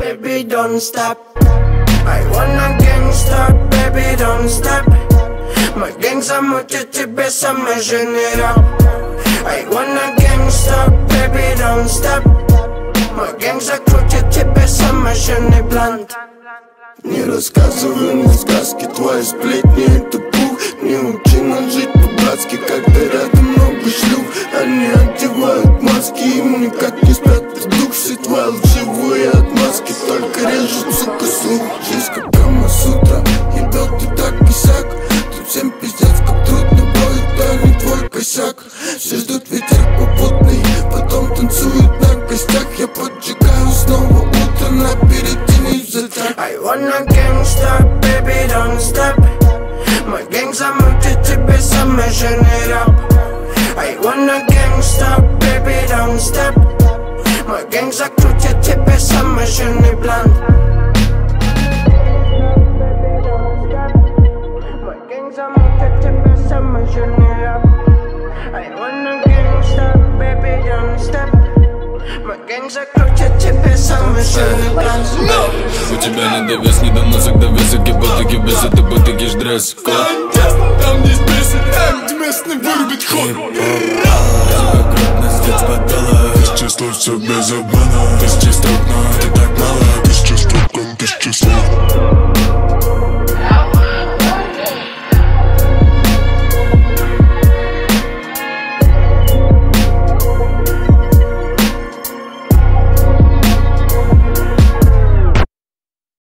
baby, don't stop. I wanna gangsta, baby, don't stop. Мой гэнг замутит тебе самый жирный рап. I wanna gangsta, baby, don't stop. Мой гэнг закрутит тебе самый жирный блант. Не рассказывай мне сказки, твои сплетни это пух. Не учи нас жить по-братски, когда рядом много шлюх. Они одевают маски, им никак не спрятать дух. Все твои лживые отмазки только режут, сука, слух. Жизнь как Камасутра, ебет ты так и сяк. Тут всем пиздец, как трудно будет, да не твой косяк. Все ждут ветер попутный, потом танцуют на костях. Я поджигаю снова утро, на перетяни за так. I wanna gangsta, baby, don't stop. Мой гэнг замутит тебе самый жирный рап. I wanna gangsta, baby, don't stop. Мой гэнг закрутит тебе самый жирный блант. Мой гэнг замутит тебе самый жирный рап. I wanna gangsta, baby, don't stop. Мой гэнг закрутит тебе самый жирный блант. У тебя не довес, не до носок довес. Гиботы, без это бутыки дресс-код. Там не список, там местный вырубить ход. Как крупность детс поддала. Тысяча слов, все без обмана. Тысяча строк, но это так мало. Тысяча строк, он тысяча слов.